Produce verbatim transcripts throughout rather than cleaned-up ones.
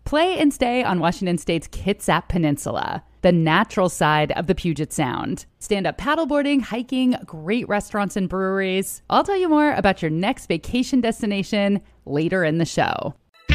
play and stay on Washington State's Kitsap Peninsula, the natural side of the Puget Sound. Stand-up paddleboarding, hiking, great restaurants and breweries. I'll tell you more about your next vacation destination later in the show.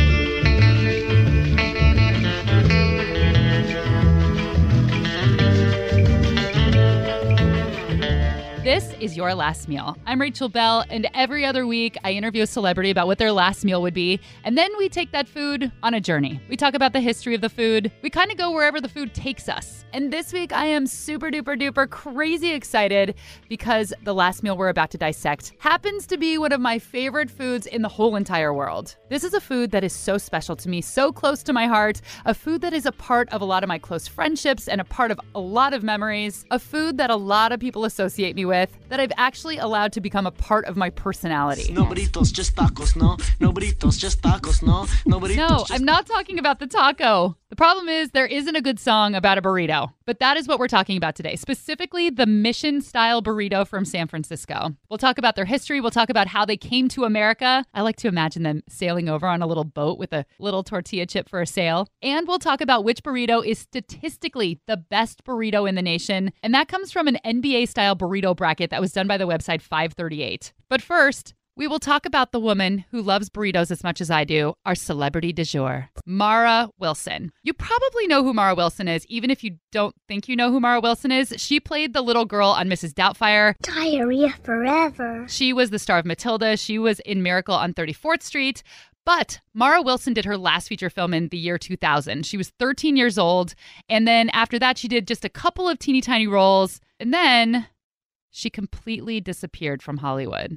This is Your Last Meal. I'm Rachel Bell, and every other week I interview a celebrity about what their last meal would be, and then we take that food on a journey. We talk about the history of the food. We kind of go wherever the food takes us. And this week I am super duper duper crazy excited because the last meal we're about to dissect happens to be one of my favorite foods in the whole entire world. This is a food that is so special to me, so close to my heart, a food that is a part of a lot of my close friendships and a part of a lot of memories, a food that a lot of people associate me with, that I've actually allowed to become a part of my personality. Noboditos, just tacos, no. Noboditos, just tacos, no. Noboditos, no, just... I'm not talking about the taco. The problem is there isn't a good song about a burrito. But that is what we're talking about today, specifically the Mission-style burrito from San Francisco. We'll talk about their history. We'll talk about how they came to America. I like to imagine them sailing over on a little boat with a little tortilla chip for a sail. And we'll talk about which burrito is statistically the best burrito in the nation. And that comes from an N B A-style burrito bracket that was done by the website five thirty-eight. But first, we will talk about the woman who loves burritos as much as I do, our celebrity du jour, Mara Wilson. You probably know who Mara Wilson is, even if you don't think you know who Mara Wilson is. She played the little girl on Missus Doubtfire. Diarrhea Forever. She was the star of Matilda. She was in Miracle on thirty-fourth Street. But Mara Wilson did her last feature film in the year two thousand. She was thirteen years old. And then after that, she did just a couple of teeny tiny roles. And then she completely disappeared from Hollywood.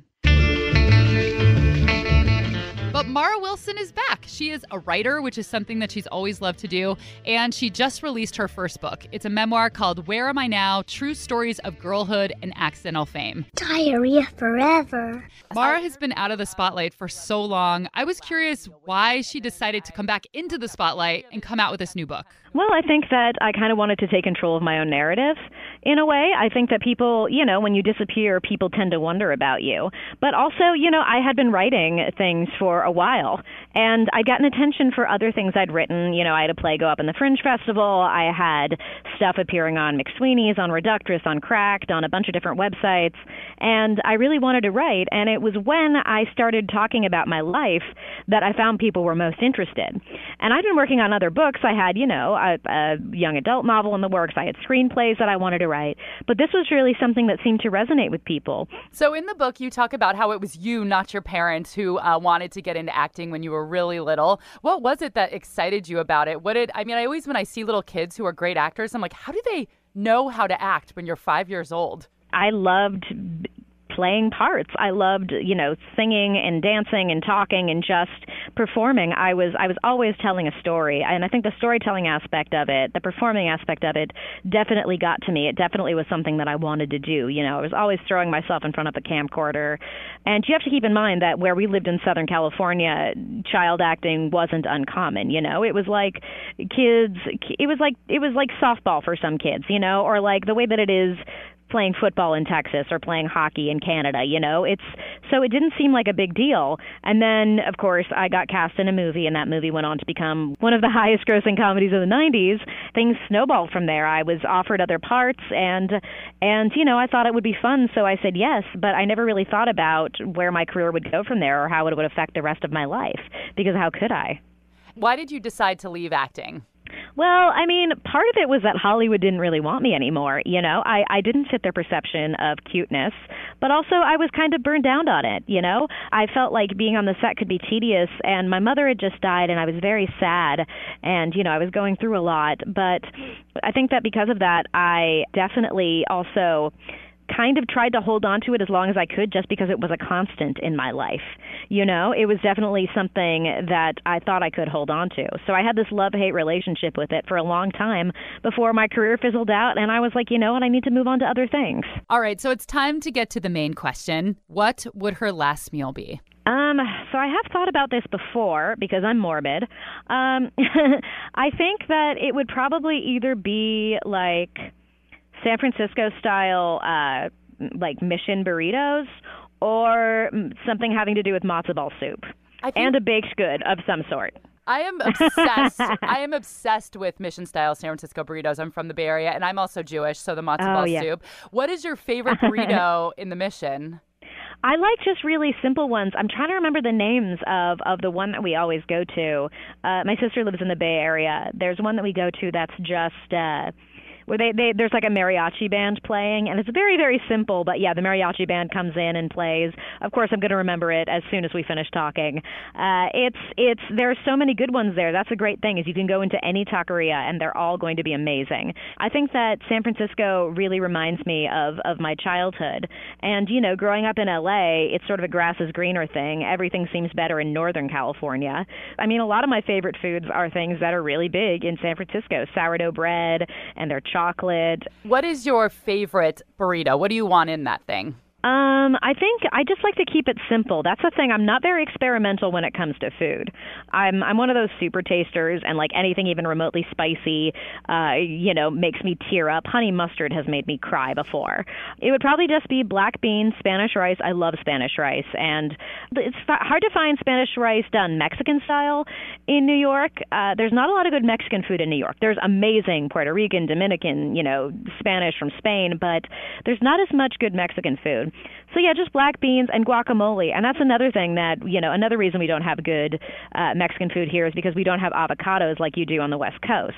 But Mara Wilson is back. She is a writer, which is something that she's always loved to do. And she just released her first book. It's a memoir called Where Am I Now? True Stories of Girlhood and Accidental Fame. Diarrhea Forever. Mara has been out of the spotlight for so long. I was curious why she decided to come back into the spotlight and come out with this new book. Well, I think that I kind of wanted to take control of my own narrative. In a way, I think that people, you know, when you disappear, people tend to wonder about you. But also, you know, I had been writing things for a while, and I'd gotten attention for other things I'd written. You know, I had a play go up in the Fringe Festival. I had stuff appearing on McSweeney's, on Reductress, on Cracked, on a bunch of different websites. And I really wanted to write. And it was when I started talking about my life that I found people were most interested. And I'd been working on other books. I had, you know, a, a young adult novel in the works. I had screenplays that I wanted to write. But this was really something that seemed to resonate with people. So in the book, you talk about how it was you, not your parents, who uh, wanted to get into acting when you were really little. What was it that excited you about it? What did I mean, I always, when I see little kids who are great actors, I'm like, how do they know how to act when you're five years old? I loved playing parts. I loved, you know, singing and dancing and talking and just performing. I was I was always telling a story. And I think the storytelling aspect of it, the performing aspect of it, definitely got to me. It definitely was something that I wanted to do. You know, I was always throwing myself in front of a camcorder. And you have to keep in mind that where we lived in Southern California, child acting wasn't uncommon. You know, it was like kids, it was like it was like softball for some kids, you know, or like the way that it is playing football in Texas or playing hockey in Canada, you know, it's so it didn't seem like a big deal. And then, of course, I got cast in a movie, and that movie went on to become one of the highest grossing comedies of the nineties. Things snowballed from there. I was offered other parts, and, and you know, I thought it would be fun, so I said yes, but I never really thought about where my career would go from there or how it would affect the rest of my life, because how could I? Why did you decide to leave acting? Well, I mean, part of it was that Hollywood didn't really want me anymore. You know, I, I didn't fit their perception of cuteness, but also I was kind of burned out on it. You know, I felt like being on the set could be tedious, and my mother had just died, and I was very sad, and, you know, I was going through a lot. But I think that because of that, I definitely also kind of tried to hold on to it as long as I could, just because it was a constant in my life. You know, it was definitely something that I thought I could hold on to. So I had this love-hate relationship with it for a long time before my career fizzled out, and I was like, you know what, I need to move on to other things. All right, so it's time to get to the main question. What would her last meal be? Um, so I have thought about this before because I'm morbid. Um, I think that it would probably either be like San Francisco style, uh, like Mission burritos, or something having to do with matzo ball soup, I think, and a baked good of some sort. I am obsessed. I am obsessed with mission-style San Francisco burritos. I'm from the Bay Area, and I'm also Jewish, so the matzo ball Oh, yeah. soup. What is your favorite burrito in the Mission? I like just really simple ones. I'm trying to remember the names of, of the one that we always go to. Uh, my sister lives in the Bay Area. There's one that we go to that's just... Uh, where they, they there's like a mariachi band playing, and it's very, very simple, but yeah, the mariachi band comes in and plays. Of course, I'm going to remember it as soon as we finish talking. Uh, it's it's there are so many good ones there. That's a great thing, is you can go into any taqueria and they're all going to be amazing. I think that San Francisco really reminds me of, of my childhood. And, you know, growing up in L A, it's sort of a grass is greener thing. Everything seems better in Northern California. I mean, a lot of my favorite foods are things that are really big in San Francisco. Sourdough bread and their chocolate. What is your favorite burrito? What do you want in that thing? Um, I think I just like to keep it simple. That's the thing. I'm not very experimental when it comes to food. I'm I'm one of those super tasters, and like anything even remotely spicy, uh, you know, makes me tear up. Honey mustard has made me cry before. It would probably just be black beans, Spanish rice. I love Spanish rice, and it's hard to find Spanish rice done Mexican style in New York. Uh, there's not a lot of good Mexican food in New York. There's amazing Puerto Rican, Dominican, you know, Spanish from Spain, but there's not as much good Mexican food. So yeah, just black beans and guacamole. And that's another thing that, you know, another reason we don't have good uh, Mexican food here is because we don't have avocados like you do on the West Coast.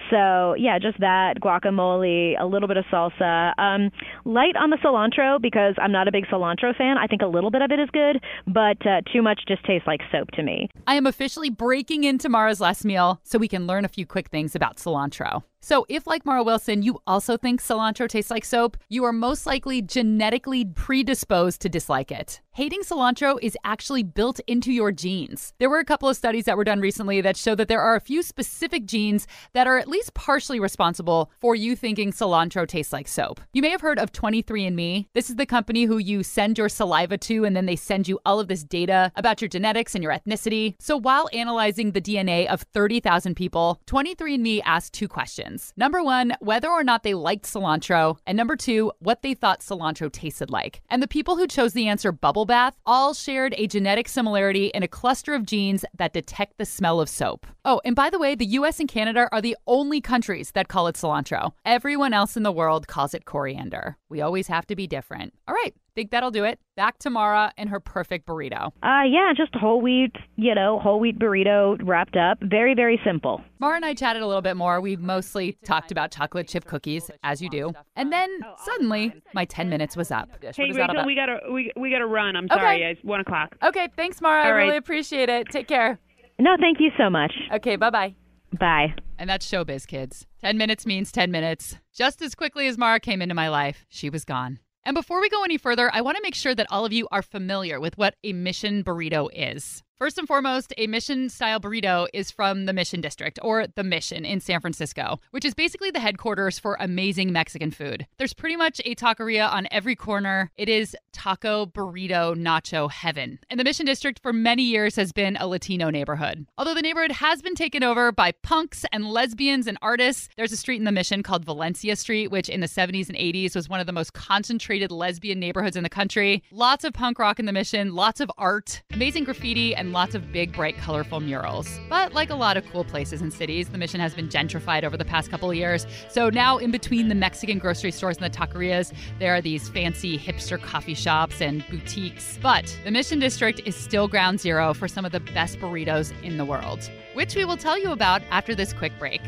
So yeah, just that, guacamole, a little bit of salsa. Um, light on the cilantro because I'm not a big cilantro fan. I think a little bit of it is good, but uh, too much just tastes like soap to me. I am officially breaking into Mara's last meal so we can learn a few quick things about cilantro. So if, like Mara Wilson, you also think cilantro tastes like soap, you are most likely genetically predisposed to dislike it. Hating cilantro is actually built into your genes. There were a couple of studies that were done recently that show that there are a few specific genes that are at least partially responsible for you thinking cilantro tastes like soap. You may have heard of twenty-three and me. This is the company who you send your saliva to, and then they send you all of this data about your genetics and your ethnicity. So while analyzing the D N A of thirty thousand people, twenty-three and me asked two questions. Number one, whether or not they liked cilantro, and number two, what they thought cilantro tasted like. And the people who chose the answer bubble bath all shared a genetic similarity in a cluster of genes that detect the smell of soap. Oh, and by the way, the U S and Canada are the only countries that call it cilantro. Everyone else in the world calls it coriander. We always have to be different. All right, think that'll do it. Back to Mara and her perfect burrito. Uh, yeah, just whole wheat, you know, whole wheat burrito wrapped up. Very, very simple. Mara and I chatted a little bit more. We mostly talked about chocolate chip cookies, as you do. And then suddenly, my ten minutes was up. Hey, Rachel, we gotta we we gotta run. I'm Okay. sorry, it's one o'clock. Okay, thanks, Mara. I All right. really appreciate it. Take care. No, thank you so much. Okay, bye-bye. Bye. And that's showbiz, kids. ten minutes means ten minutes. Just as quickly as Mara came into my life, she was gone. And before we go any further, I want to make sure that all of you are familiar with what a Mission burrito is. First and foremost, a Mission-style burrito is from the Mission District, or the Mission in San Francisco, which is basically the headquarters for amazing Mexican food. There's pretty much a taqueria on every corner. It is taco, burrito, nacho heaven. And the Mission District for many years has been a Latino neighborhood. Although the neighborhood has been taken over by punks and lesbians and artists, there's a street in the Mission called Valencia Street, which in the seventies and eighties was one of the most concentrated lesbian neighborhoods in the country. Lots of punk rock in the Mission, lots of art, amazing graffiti, and lots of big, bright, colorful murals. But like a lot of cool places and cities, the Mission has been gentrified over the past couple of years. So now in between the Mexican grocery stores and the taquerias, there are these fancy hipster coffee shops and boutiques. But the Mission District is still ground zero for some of the best burritos in the world, which we will tell you about after this quick break.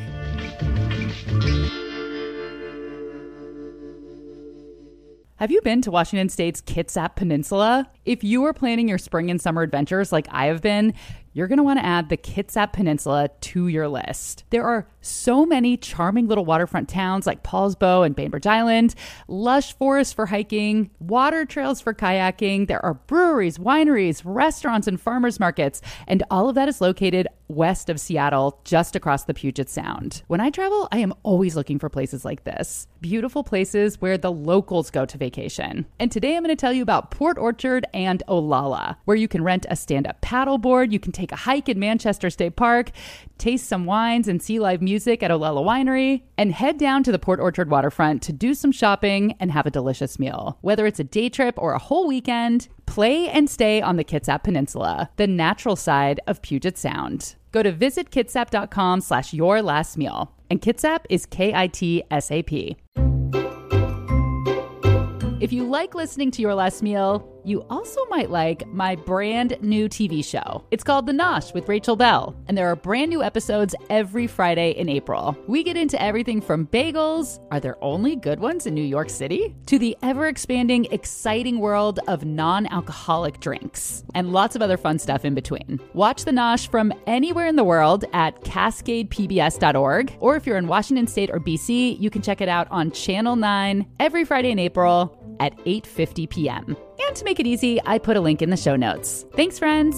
Have you been to Washington State's Kitsap Peninsula? If you are planning your spring and summer adventures like I have been, you're going to want to add the Kitsap Peninsula to your list. There are so many charming little waterfront towns like Paulsbo and Bainbridge Island, lush forests for hiking, water trails for kayaking. There are breweries, wineries, restaurants, and farmers markets, and all of that is located west of Seattle, just across the Puget Sound. When I travel, I am always looking for places like this. Beautiful places where the locals go to vacation. And today I'm going to tell you about Port Orchard and Olalla, where you can rent a stand-up paddleboard, you can take a hike in Manchester State Park, taste some wines and see live music at Olalla Winery, and head down to the Port Orchard waterfront to do some shopping and have a delicious meal. Whether it's a day trip or a whole weekend, play and stay on the Kitsap Peninsula, the natural side of Puget Sound. Go to visitkitsap.com slash your last meal. And Kitsap is K I T S A P. If you like listening to Your Last Meal, you also might like my brand new T V show. It's called The Nosh with Rachel Bell, and there are brand new episodes every Friday in April. We get into everything from bagels, are there only good ones in New York City, to the ever-expanding, exciting world of non-alcoholic drinks, and lots of other fun stuff in between. Watch The Nosh from anywhere in the world at cascade p b s dot org, or if you're in Washington State or B C, you can check it out on Channel nine every Friday in April at eight fifty p.m. And to make it easy, I put a link in the show notes. Thanks, friends.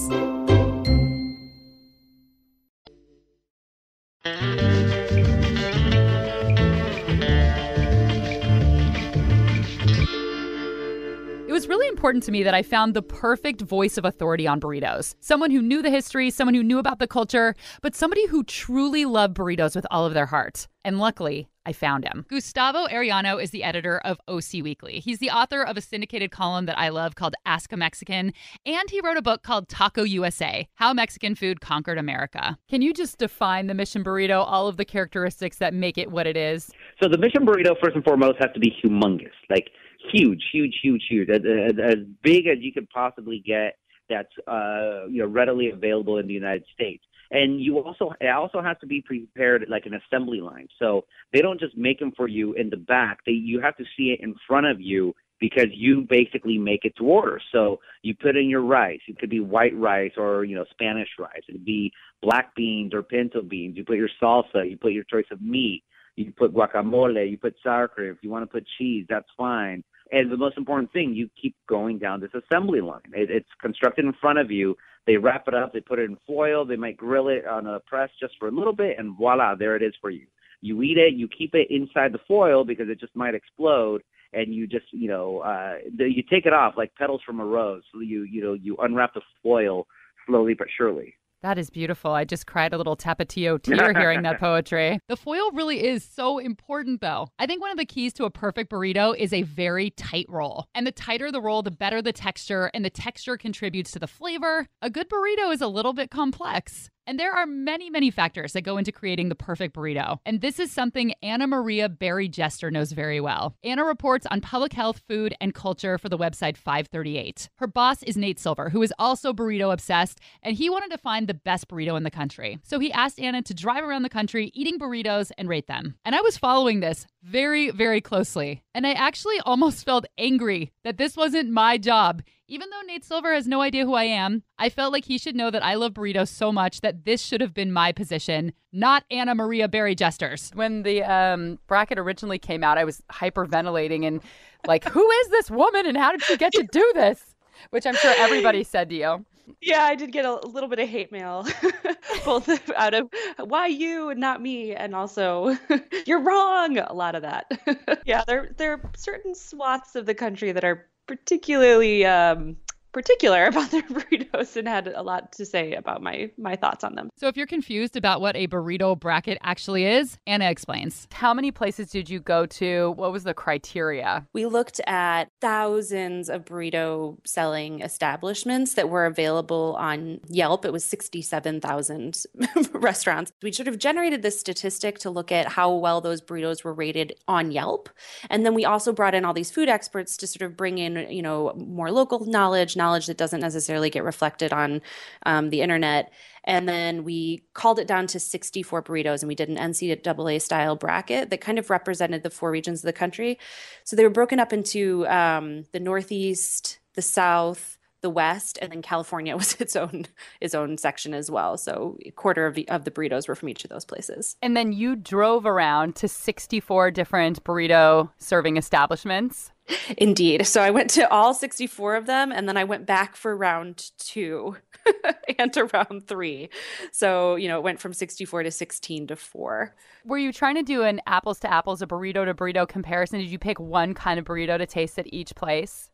It was really important to me that I found the perfect voice of authority on burritos. Someone who knew the history, someone who knew about the culture, but somebody who truly loved burritos with all of their heart. And luckily, I found him. Gustavo Arellano is the editor of O C Weekly. He's the author of a syndicated column that I love called Ask a Mexican, and he wrote a book called Taco U S A, How Mexican Food Conquered America. Can you just define the Mission Burrito, all of the characteristics that make it what it is? So the Mission Burrito, first and foremost, has to be humongous, like huge, huge, huge, huge, as, as, as big as you could possibly get that's uh, you know readily available in the United States. And you also, it also has to be prepared like an assembly line. So they don't just make them for you in the back. They, you have to see it in front of you because you basically make it to order. So you put in your rice. It could be white rice or, you know, Spanish rice. It could be black beans or pinto beans. You put your salsa. You put your choice of meat. You put guacamole. You put sour cream. If you want to put cheese, that's fine. And the most important thing, you keep going down this assembly line. It, it's constructed in front of you. They wrap it up, they put it in foil, they might grill it on a press just for a little bit, and voila, there it is for you. You eat it, you keep it inside the foil because it just might explode, and you just, you know, uh, the, you take it off like petals from a rose. So you, you know, you unwrap the foil slowly but surely. That is beautiful. I just cried a little tapatio tear hearing that poetry. The foil really is so important, though. I think one of the keys to a perfect burrito is a very tight roll. And the tighter the roll, the better the texture, and the texture contributes to the flavor. A good burrito is a little bit complex. And there are many, many factors that go into creating the perfect burrito. And this is something Anna Maria Berry Jester knows very well. Anna reports on public health, food, and culture for the website five thirty-eight. Her boss is Nate Silver, who is also burrito obsessed, and he wanted to find the best burrito in the country. So he asked Anna to drive around the country eating burritos and rate them. And I was following this very, very closely. And I actually almost felt angry that this wasn't my job. Even though Nate Silver has no idea who I am, I felt like he should know that I love burritos so much that this should have been my position, not Anna Maria Berry Jester's. When the um, bracket originally came out, I was hyperventilating and like, who is this woman and how did she get to do this? Which I'm sure everybody said to you. Yeah, I did get a little bit of hate mail, both out of why you and not me, and also you're wrong. A lot of that. Yeah, there there are certain swaths of the country that are particularly um, particular about their burritos and had a lot to say about my my thoughts on them. So if you're confused about what a burrito bracket actually is, Anna explains. How many places did you go to? What was the criteria? We looked at thousands of burrito selling establishments that were available on Yelp. It was sixty-seven thousand restaurants. We sort of generated this statistic to look at how well those burritos were rated on Yelp. And then we also brought in all these food experts to sort of bring in, you know, more local knowledge, knowledge that doesn't necessarily get reflected on um, the internet. And then we called it down to sixty-four burritos, and we did an N C double A style bracket that kind of represented the four regions of the country. So they were broken up into um, the Northeast, the South, the West, and then California was its own its own section as well. So a quarter of the, of the burritos were from each of those places. And then you drove around to sixty-four different burrito serving establishments. Indeed. So I went to all sixty-four of them, and then I went back for round two and to round three. So, you know, it went from sixty-four to sixteen to four. Were you trying to do an apples to apples, a burrito to burrito comparison? Did you pick one kind of burrito to taste at each place?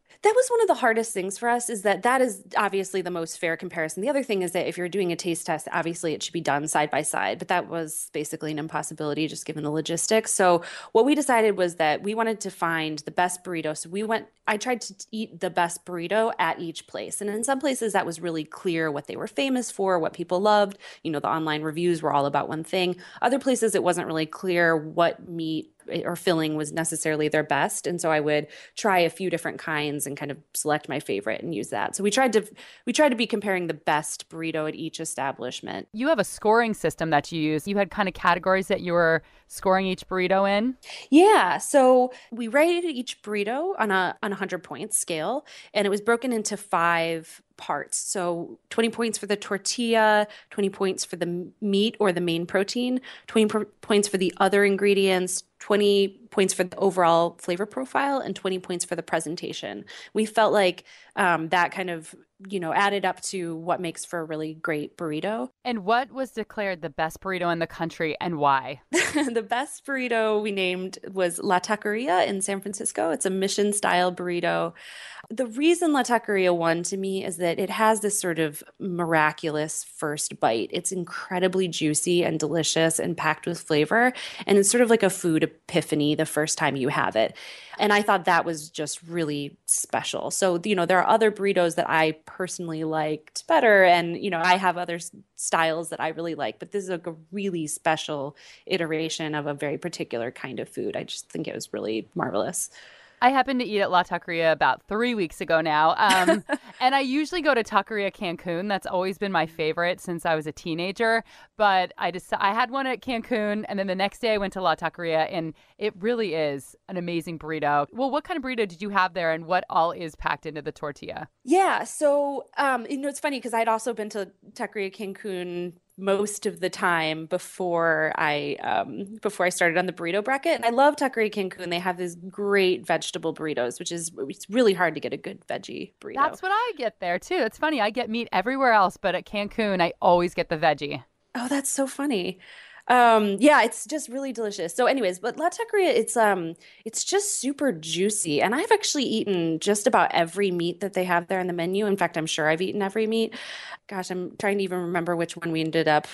That was one of the hardest things for us is that that is obviously the most fair comparison. The other thing is that if you're doing a taste test, obviously it should be done side by side, but that was basically an impossibility just given the logistics. So what we decided was that we wanted to find the best burrito. So we went, I tried to eat the best burrito at each place. And in some places that was really clear what they were famous for, what people loved. You know, the online reviews were all about one thing. Other places it wasn't really clear what meat or filling was necessarily their best. And so I would try a few different kinds and kind of select my favorite and use that. So we tried to we tried to be comparing the best burrito at each establishment. You have a scoring system that you use. You had kind of categories that you were scoring each burrito in? Yeah. So we rated each burrito on a on a hundred point scale, and it was broken into five parts. So twenty points for the tortilla, twenty points for the meat or the main protein, twenty po- points for the other ingredients, twenty points for the overall flavor profile, and twenty points for the presentation. We felt like um, that kind of, you know, added up to what makes for a really great burrito. And what was declared the best burrito in the country and why? The best burrito we named was La Taqueria in San Francisco. It's a mission style burrito. The reason La Taqueria won to me is that it has this sort of miraculous first bite. It's incredibly juicy and delicious and packed with flavor. And it's sort of like a food epiphany the first time you have it. And I thought that was just really special. So, you know, there are other burritos that I personally liked better. And, you know, I have other styles that I really like. But this is like a really special iteration of a very particular kind of food. I just think it was really marvelous. I happened to eat at La Taqueria about three weeks ago now. Um, and I usually go to Taqueria Cancun. That's always been my favorite since I was a teenager. But I just I had one at Cancun, and then the next day I went to La Taqueria, and it really is an amazing burrito. Well, what kind of burrito did you have there, and what all is packed into the tortilla? Yeah, so um, you know, it's funny because I'd also been to Taqueria Cancun most of the time before I um, before I started on the burrito bracket. And I love Taqueria Cancun. They have these great vegetable burritos, which is it's really hard to get a good veggie burrito. That's what I get there too. It's funny. I get meat everywhere else, but at Cancun, I always get the veggie. Oh, that's so funny. Um, yeah, it's just really delicious. So anyways, but La Taqueria, it's um it's just super juicy. And I've actually eaten just about every meat that they have there in the menu. In fact, I'm sure I've eaten every meat. Gosh, I'm trying to even remember which one we ended up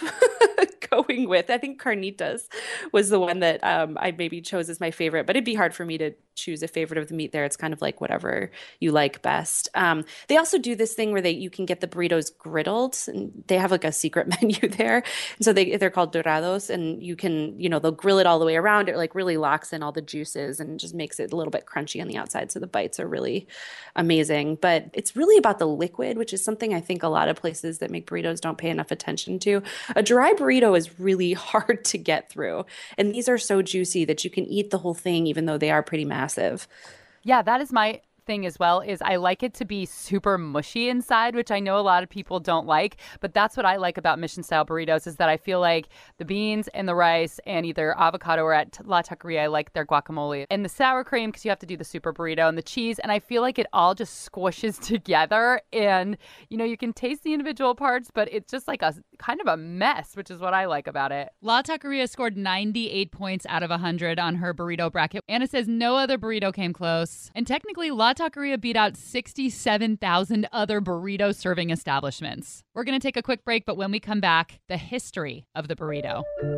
going with. I think carnitas was the one that um, I maybe chose as my favorite, but it'd be hard for me to choose a favorite of the meat there. It's kind of like whatever you like best. Um, they also do this thing where they you can get the burritos griddled, and they have like a secret menu there. And so they they're called dorados, and you can, you know, they'll grill it all the way around. It like really locks in all the juices and just makes it a little bit crunchy on the outside. So the bites are really amazing. But it's really about the liquid, which is something I think a lot of places that make burritos don't pay enough attention to. A dry burrito is really hard to get through. And these are so juicy that you can eat the whole thing, even though they are pretty massive. Yeah, that is my thing as well, is I like it to be super mushy inside, which I know a lot of people don't like, but that's what I like about mission style burritos, is that I feel like the beans and the rice and either avocado, or at La Taqueria, I like their guacamole and the sour cream, because you have to do the super burrito, and the cheese, and I feel like it all just squishes together, and you know, you can taste the individual parts, but it's just like a kind of a mess, which is what I like about it. La Taqueria scored ninety-eight points out of one hundred on her burrito bracket. Anna says no other burrito came close, and technically La Taqueria beat out sixty-seven thousand other burrito serving establishments. We're going to take a quick break, but when we come back, the history of the burrito.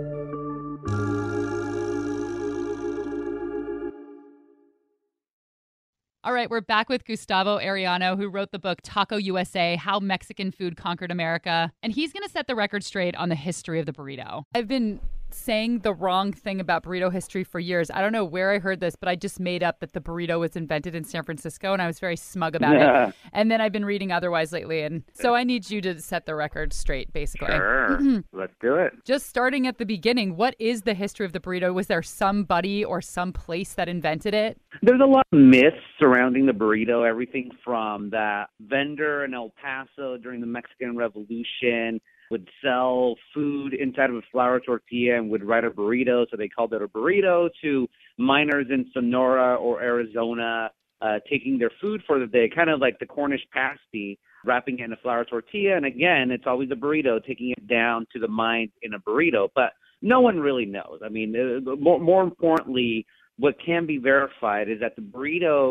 All right, we're back with Gustavo Arellano, who wrote the book Taco U S A, How Mexican Food Conquered America. And he's going to set the record straight on the history of the burrito. I've been saying the wrong thing about burrito history for years. I don't know where I heard this, but I just made up that the burrito was invented in San Francisco, and I was very smug about Yeah. it. And then I've been reading otherwise lately, and so I need you to set the record straight, basically. Sure. Let's do it. Just starting at the beginning, what is the history of the burrito? Was there somebody or some place that invented it? There's a lot of myths surrounding the burrito, everything from that vendor in El Paso during the Mexican Revolution would sell food inside of a flour tortilla and would write a burrito, so they called it a burrito, to miners in Sonora or Arizona uh, taking their food for the day, kind of like the Cornish pasty, wrapping it in a flour tortilla. And again, it's always a burrito, taking it down to the mines in a burrito. But no one really knows. I mean, uh, more, more importantly, what can be verified is that the burrito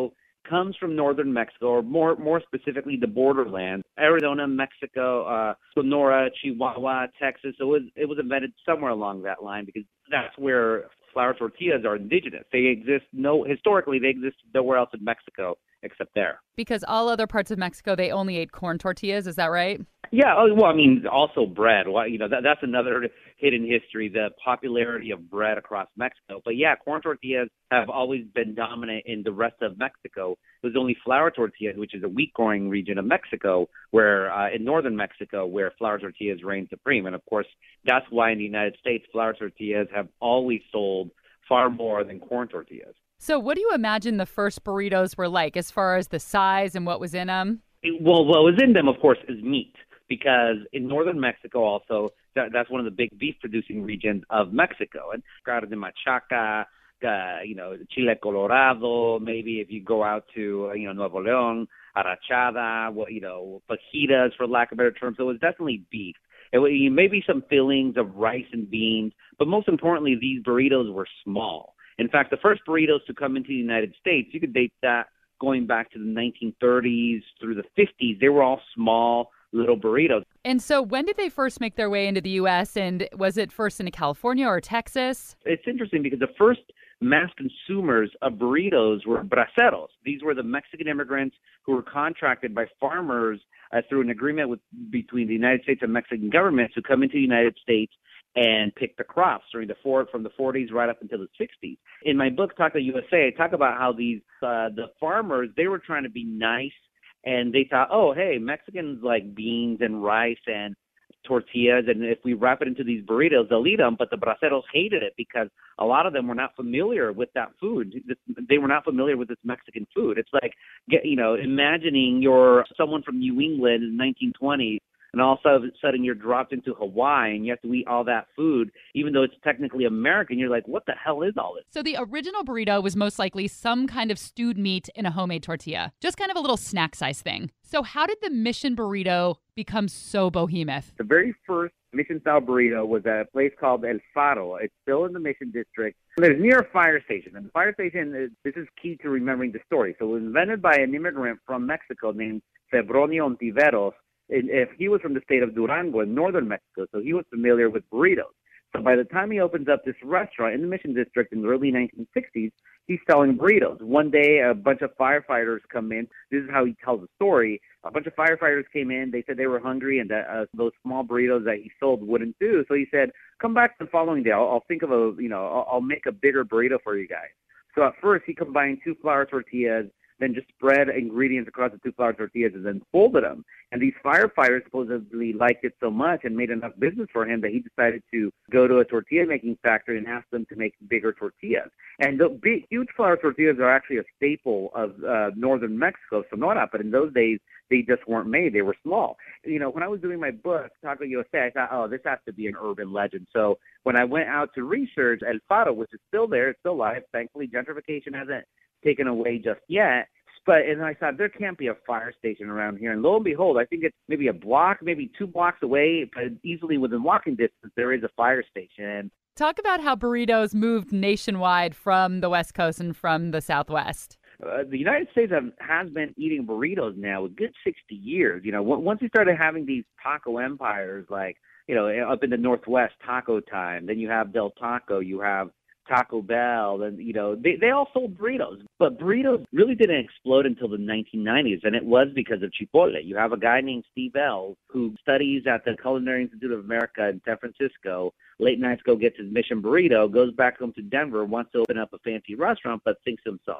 comes from northern Mexico, or more more specifically the borderlands, Arizona, Mexico, uh, Sonora, Chihuahua, Texas. So it was, it was invented somewhere along that line because that's where flour tortillas are indigenous. They exist no historically they exist nowhere else in Mexico except there. Because all other parts of Mexico, they only ate corn tortillas. Is that right? Yeah. Oh, well, I mean, also bread. Well, you know, that, that's another hidden history, the popularity of bread across Mexico. But yeah, corn tortillas have always been dominant in the rest of Mexico. It was only flour tortillas, which is a wheat growing region of Mexico, where uh, in northern Mexico, where flour tortillas reign supreme. And of course, that's why in the United States, flour tortillas have always sold far more than corn tortillas. So what do you imagine the first burritos were like as far as the size and what was in them? It, well, what was in them, of course, is meat, because in northern Mexico also, that, that's one of the big beef-producing regions of Mexico. And crowded in machaca, uh, you know, chile colorado, maybe if you go out to, uh, you know, Nuevo León, arrachada, well, you know, fajitas, for lack of a better term. So it was definitely beef. It was, maybe some fillings of rice and beans, but most importantly, these burritos were small. In fact, the first burritos to come into the United States, you could date that going back to the nineteen thirties through the fifties. They were all small little burritos. And so when did they first make their way into the U S? And was it first into California or Texas? It's interesting because the first mass consumers of burritos were braceros. These were the Mexican immigrants who were contracted by farmers uh, through an agreement with between the United States and Mexican governments to come into the United States and pick the crops during the four, from the forties right up until the sixties. In my book, Taco U S A, I talk about how these uh, the farmers, they were trying to be nice, and they thought, oh, hey, Mexicans like beans and rice and tortillas, and if we wrap it into these burritos, they'll eat them. But the braceros hated it because a lot of them were not familiar with that food. They were not familiar with this Mexican food. It's like, you know, imagining you're someone from New England in the nineteen twenties, and all of a sudden you're dropped into Hawaii and you have to eat all that food, even though it's technically American. You're like, what the hell is all this? So the original burrito was most likely some kind of stewed meat in a homemade tortilla, just kind of a little snack size thing. So how did the Mission burrito become so behemoth? The very first Mission-style burrito was at a place called El Faro. It's still in the Mission District. It's near a fire station. And the fire station, is, this is key to remembering the story. So it was invented by an immigrant from Mexico named Febronio Ontiveros. If he was from the state of Durango in northern Mexico, so he was familiar with burritos. So by the time he opens up this restaurant in the Mission District in the early nineteen sixties, he's selling burritos. One day, a bunch of firefighters come in. This is how he tells the story. A bunch of firefighters came in. They said they were hungry, and that uh, those small burritos that he sold wouldn't do. So he said, "Come back the following day. I'll, I'll think of a, you know, I'll, I'll make a bigger burrito for you guys." So at first, he combined two flour tortillas, then just spread ingredients across the two flour tortillas and then folded them. And these firefighters supposedly liked it so much and made enough business for him that he decided to go to a tortilla making factory and ask them to make bigger tortillas. And the big, huge flour tortillas are actually a staple of uh, northern Mexico, Sonora, but in those days, they just weren't made. They were small. You know, when I was doing my book, Taco U S A, I thought, oh, this has to be an urban legend. So when I went out to research El Faro, which is still there, it's still alive. Thankfully, gentrification hasn't taken away just yet. But and I thought there can't be a fire station around here. And lo and behold, I think it's maybe a block, maybe two blocks away, but easily within walking distance, there is a fire station. Talk about how burritos moved nationwide from the West Coast and from the Southwest. Uh, the United States have, has been eating burritos now a good sixty years. You know, w- once we started having these taco empires, like, you know, up in the Northwest, Taco Time, then you have Del Taco, you have Taco Bell, and, you know, they, they all sold burritos. But burritos really didn't explode until the nineteen nineties, and it was because of Chipotle. You have a guy named Steve Ells who studies at the Culinary Institute of America in San Francisco. Late nights go gets his Mission burrito, goes back home to Denver, wants to open up a fancy restaurant, but thinks to himself,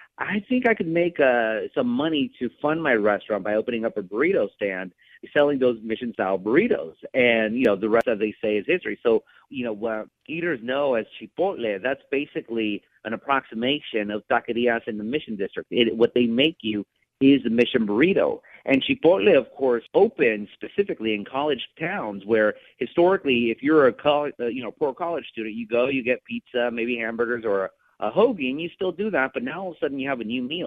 I think I could make uh, some money to fund my restaurant by opening up a burrito stand, selling those Mission-style burritos. And, you know, the rest, as they say, is history. So, you know, what eaters know as Chipotle, that's basically an approximation of taquerias in the Mission District. It, what they make you is the Mission burrito. And Chipotle, of course, opened specifically in college towns where historically, if you're a college, uh, you know, poor college student, you go, you get pizza, maybe hamburgers or a a hoagie, and you still do that, but now all of a sudden you have a new meal.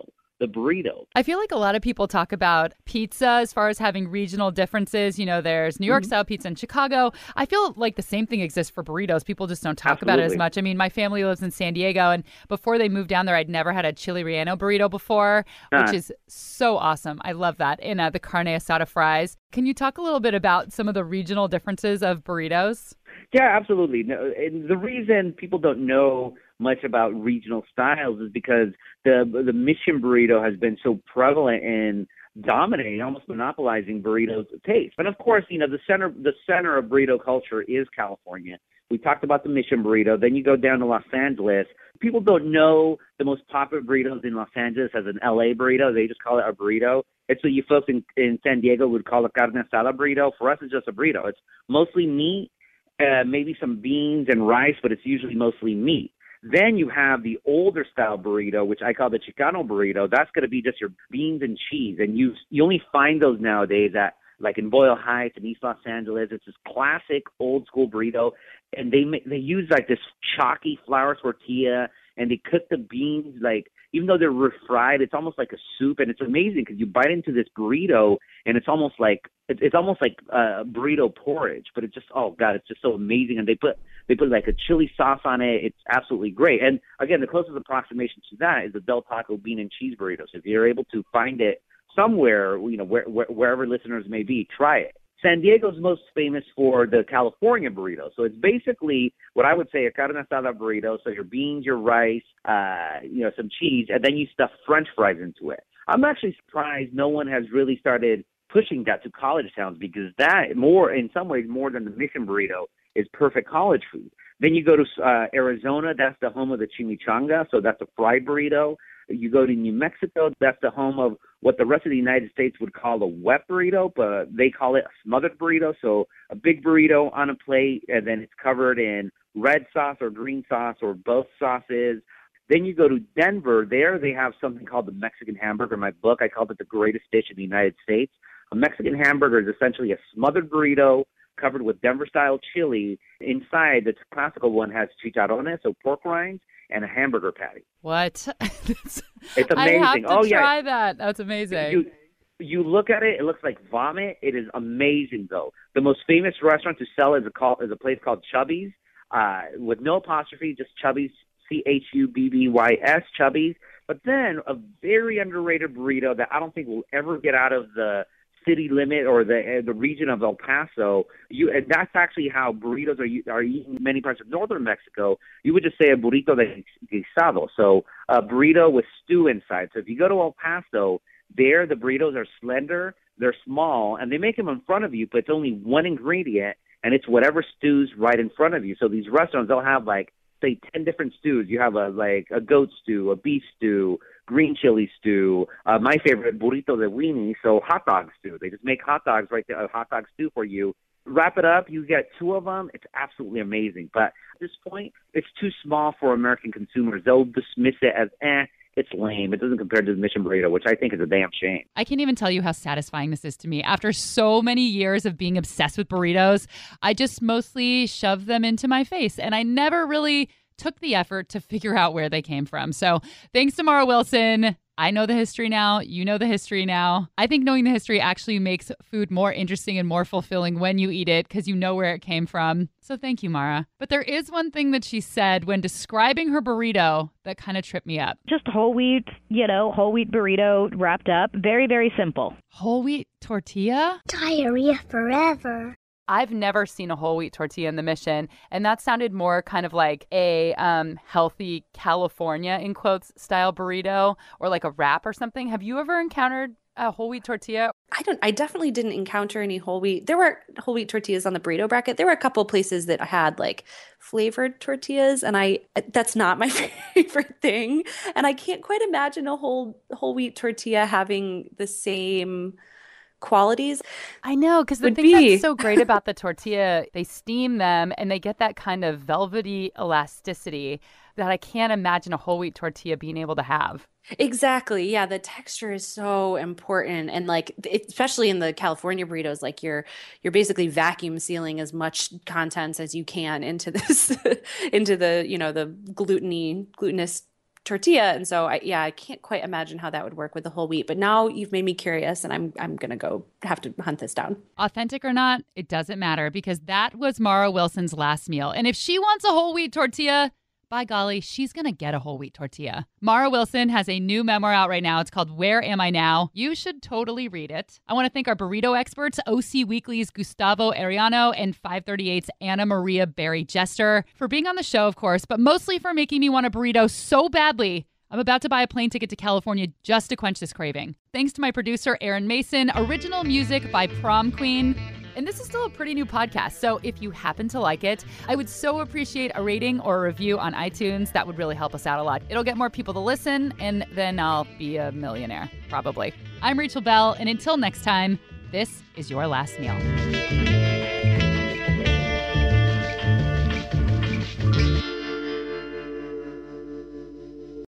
the burrito. I feel like a lot of people talk about pizza as far as having regional differences. You know, there's New York Mm-hmm. style pizza in Chicago. I feel like the same thing exists for burritos. People just don't talk Absolutely. about it as much. I mean, my family lives in San Diego, and before they moved down there, I'd never had a chili relleno burrito before, Ah. which is so awesome. I love that. And uh, the carne asada fries. Can you talk a little bit about some of the regional differences of burritos? Yeah, absolutely. No, and the reason people don't know much about regional styles is because the the mission burrito has been so prevalent in dominating, almost monopolizing burritos' taste. But of course, you know, the center the center of burrito culture is California. We talked about the mission burrito. Then you go down to Los Angeles. People don't know the most popular burritos in Los Angeles as an L A burrito. They just call it a burrito. It's what you folks in, in San Diego would call a carne asada burrito. For us, it's just a burrito. It's mostly meat, uh, maybe some beans and rice, but it's usually mostly meat. Then you have the older style burrito, which I call the Chicano burrito. That's going to be just your beans and cheese. And you you only find those nowadays at, like in Boyle Heights and East Los Angeles. It's this classic old school burrito. And they ma- they use like this chalky flour tortilla, and they cook the beans like, even though they're refried, it's almost like a soup. And it's amazing because you bite into this burrito, and it's almost like it's, it's almost like uh, burrito porridge. But it's just, oh God, it's just so amazing. And they put they put like a chili sauce on it. It's absolutely great. And again, the closest approximation to that is the Del Taco bean and cheese burrito. So if you're able to find it somewhere, you know, where, where, wherever listeners may be, try it. San Diego's most famous for the California burrito. So it's basically what I would say a carne asada burrito. So your beans, your rice, uh, you know, some cheese, and then you stuff French fries into it. I'm actually surprised no one has really started pushing that to college towns, because that more, in some ways, more than the mission burrito, is perfect college food. Then you go to uh, Arizona. That's the home of the chimichanga. So that's a fried burrito. You go to New Mexico, that's the home of what the rest of the United States would call a wet burrito, but they call it a smothered burrito. So a big burrito on a plate, and then it's covered in red sauce or green sauce or both sauces. Then you go to Denver. There they have something called the Mexican hamburger. In my book, I called it the greatest dish in the United States. A Mexican hamburger is essentially a smothered burrito covered with Denver-style chili. Inside, the classical one has chicharrones, so pork rinds, and a hamburger patty. What? It's amazing. I have to oh, yeah. try that. That's amazing. You, you look at it, it looks like vomit. It is amazing, though. The most famous restaurant to sell is a, call, is a place called Chubby's, uh, with no apostrophe, just Chubby's, C H U B B Y S, Chubby's. But then a very underrated burrito that I don't think will ever get out of the city limit or the uh, the region of El Paso. You and that's actually how burritos are are eaten in many parts of northern Mexico. You would just say a burrito de guisado, so a burrito with stew inside. So if you go to El Paso, there the burritos are slender, they're small, and they make them in front of you, but it's only one ingredient, and it's whatever stew's right in front of you. So these restaurants, they'll have like, say, ten different stews. You have a like a goat stew, a beef stew, green chili stew, uh, my favorite, burrito de weenie, so hot dog stew. They just make hot dogs right there, a hot dog stew for you. Wrap it up, you get two of them. It's absolutely amazing. But at this point, it's too small for American consumers. They'll dismiss it as, eh, it's lame. It doesn't compare to the Mission Burrito, which I think is a damn shame. I can't even tell you how satisfying this is to me. After so many years of being obsessed with burritos, I just mostly shoved them into my face, and I never really took the effort to figure out where they came from. So thanks to Mara Wilson. I know the history now. You know the history now. I think knowing the history actually makes food more interesting and more fulfilling when you eat it, because you know where it came from. So thank you, Mara. But there is one thing that she said when describing her burrito that kind of tripped me up. Just whole wheat, you know, whole wheat burrito wrapped up. Very, very simple. Whole wheat tortilla? Diarrhea forever. I've never seen a whole wheat tortilla in the Mission, and that sounded more kind of like a um, healthy California, in quotes, style burrito, or like a wrap or something. Have you ever encountered a whole wheat tortilla? I don't. I definitely didn't encounter any whole wheat. There were whole wheat tortillas on the burrito bracket. There were a couple places that had like flavored tortillas, and I that's not my favorite thing. And I can't quite imagine a whole whole wheat tortilla having the same qualities. I know, because the thing be. that's so great about the tortilla, they steam them and they get that kind of velvety elasticity that I can't imagine a whole wheat tortilla being able to have. Exactly. Yeah, the texture is so important, and like it, especially in the California burritos, like you're you're basically vacuum sealing as much contents as you can into this into the, you know, the gluteny glutinous tortilla. And so, I, yeah, I can't quite imagine how that would work with the whole wheat. But now you've made me curious, and I'm I'm going to go have to hunt this down. Authentic or not, it doesn't matter because that was Mara Wilson's last meal. And if she wants a whole wheat tortilla, by golly, she's going to get a whole wheat tortilla. Mara Wilson has a new memoir out right now. It's called Where Am I Now? You should totally read it. I want to thank our burrito experts, O C Weekly's Gustavo Ariano and five thirty-eight's Anna Maria Berry Jester, for being on the show, of course, but mostly for making me want a burrito so badly I'm about to buy a plane ticket to California just to quench this craving. Thanks to my producer, Aaron Mason. Original music by Prom Queen. And this is still a pretty new podcast, so if you happen to like it, I would so appreciate a rating or a review on iTunes. That would really help us out a lot. It'll get more people to listen, and then I'll be a millionaire, probably. I'm Rachel Bell, and until next time, this is Your Last Meal.